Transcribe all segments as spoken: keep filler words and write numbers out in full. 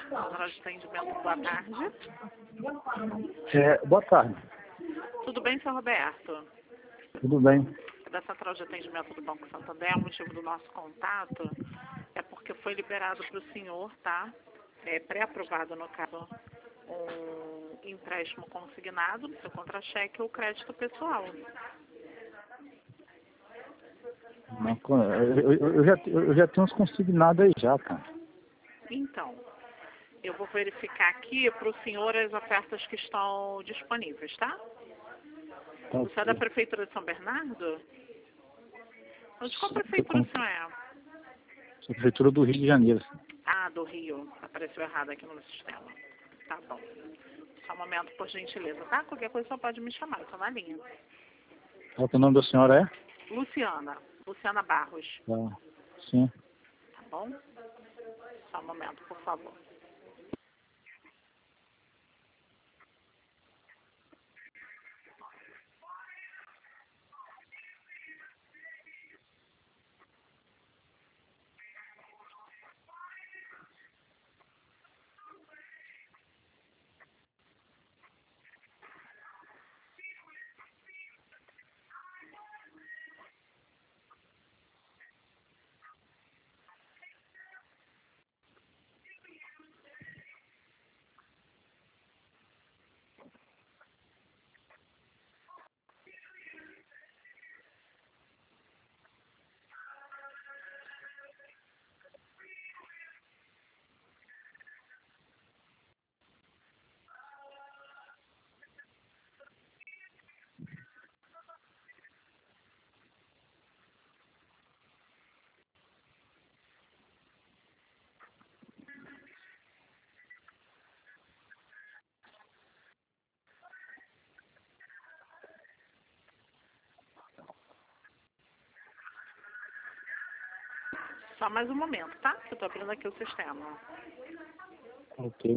Central de atendimento, boa tarde. É, boa tarde. Tudo bem, senhor Roberto? Tudo bem? Da Central de Atendimento do Banco Santander, o motivo do nosso contato é porque foi liberado para o senhor, tá? É pré-aprovado, no caso, um empréstimo consignado no seu contra-cheque ou crédito pessoal. Não, Eu, eu, eu, já, eu já tenho uns consignados aí já, cara. Então, eu vou verificar aqui para o senhor as ofertas que estão disponíveis, tá? Tá, Você é da Prefeitura de São Bernardo? De qual Sim, prefeitura o com- senhor é? Sou Prefeitura do Rio de Janeiro. Ah, do Rio. Apareceu errado aqui no meu sistema. Tá bom. Só um momento, por gentileza, tá? Qualquer coisa só pode me chamar, eu tô na linha. Qual que é o nome da senhora é? Luciana. Luciana Barros. Tá. Sim. Tá bom? Só um momento, por favor. Só mais um momento, tá? Eu tô abrindo aqui o sistema. Ok.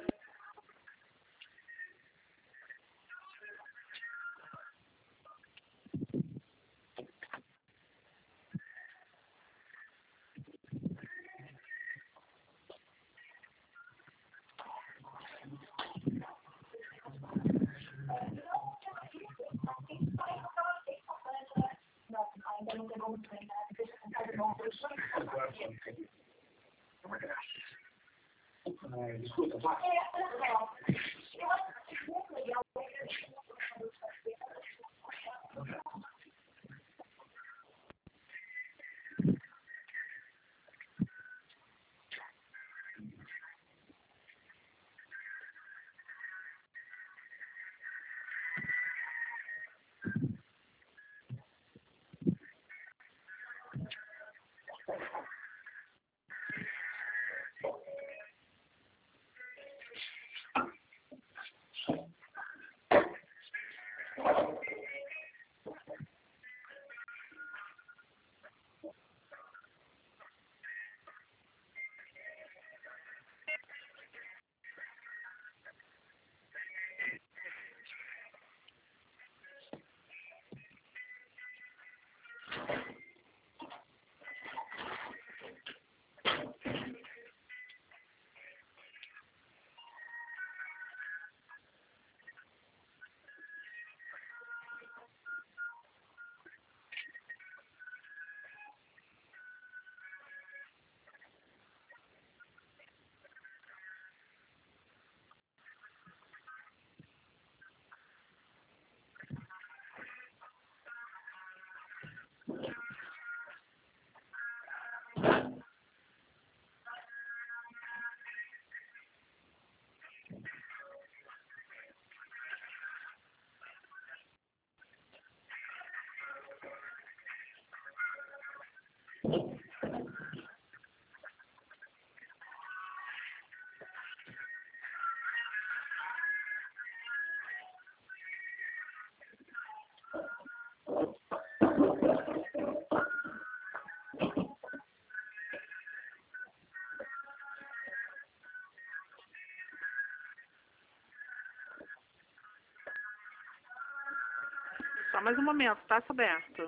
Só mais um momento, tá, Roberto?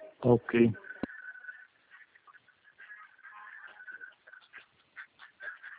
Ok.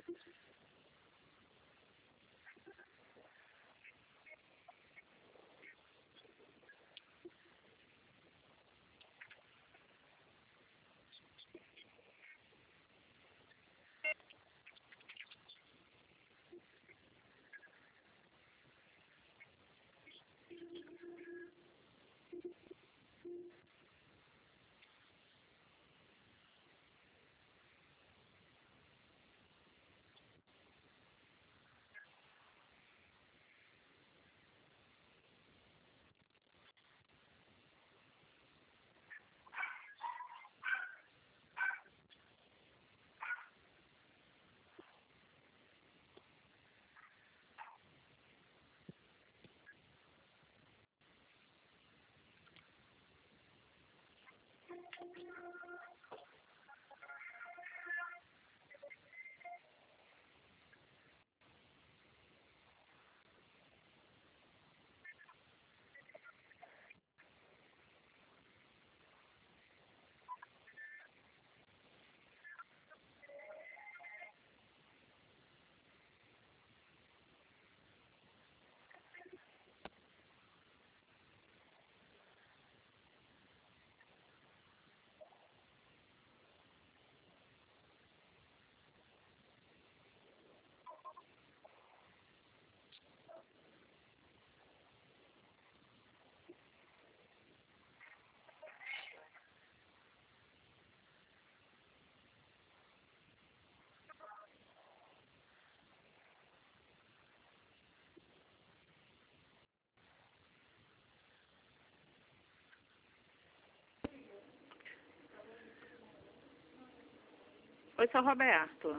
Oi, seu Roberto.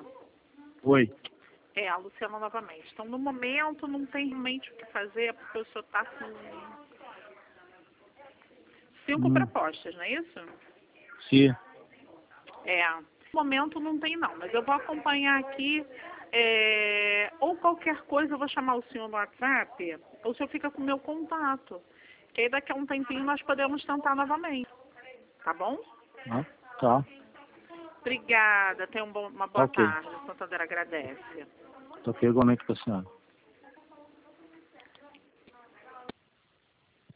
Oi. É, a Luciana novamente. Então, no momento, não tem realmente o que fazer, porque o senhor está com cinco Hum, propostas, não é isso? sim. É, no momento não tem não, mas eu vou acompanhar aqui, é, ou qualquer coisa eu vou chamar o senhor no WhatsApp, ou o senhor fica com o meu contato, que aí daqui a um tempinho nós podemos tentar novamente, tá bom? Ah, tá. Obrigada, tenha um bom- uma Tá boa ok. tarde, o Santander agradece. Tá ok igualmente para a senhora.